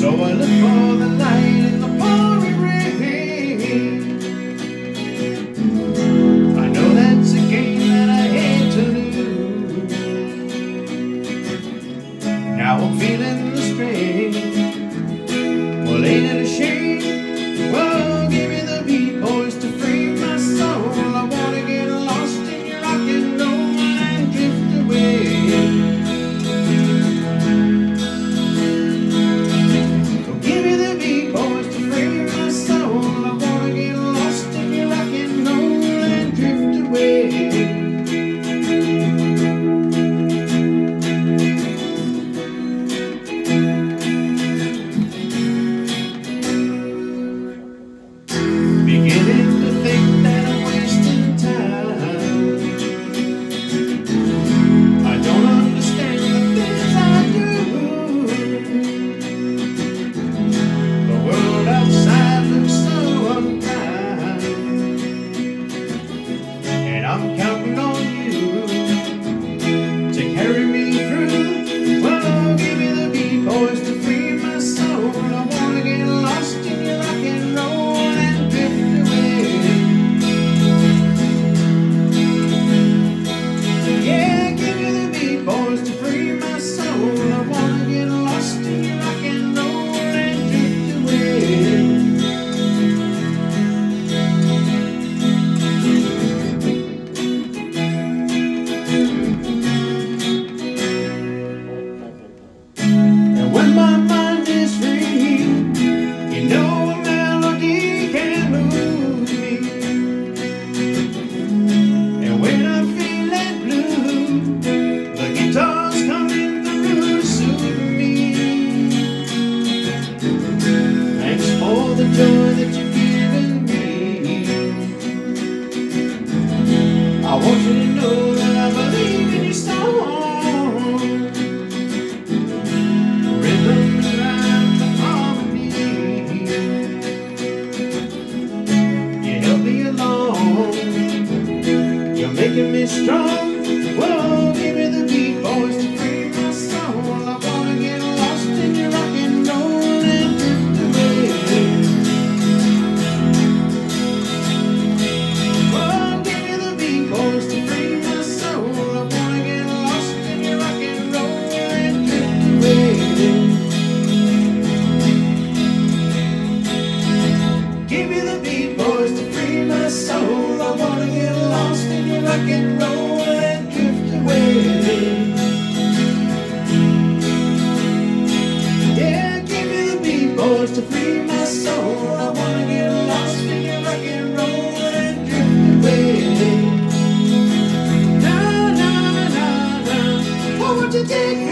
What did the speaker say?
I look for the light in the pouring rain. I know that's a game that I hate to lose. Now I'm feeling the strain. Well, ain't it a shame? Well, give me the beat, boys, to free my soul. I wanna get lost in your rock and roll and drift away. Give me the beat, boys, to free my soul. I wanna get lost in your rock and roll and drift away. Beginning to think that I'm wasting time. I don't understand the things I do. The world outside looks so unkind, and I'm counting on you to carry me through. Well, give me the beat, boys, to free my soul. I wanna get lost in your rock and roll and drift away. Yeah, give me the beat, boys, to free my soul. I wanna get lost in your rock and roll and drift away. And when my mind is free, you know a melody can move me. And when I'm feeling blue, the guitar's coming through to soothe me. Thanks for the joy that you've given me. I want you to know that I believe in your song. Rhythm and rhyme and harmony, you help me along. You're making me strong. Whoa, give me the beat, boys, to free my soul. I wanna get lost in your rock and roll and drift away. Whoa, give me the beat, boys, to free my soul. I wanna get lost in your rock and roll and drift away. Give me the beat, boys, to free my soul. I wanna get lost in your rock and roll and drift away. Yeah, give me the beat, boys, to free my soul. I wanna get lost in your rock and roll and drift away. Na na na na, oh, won't you take me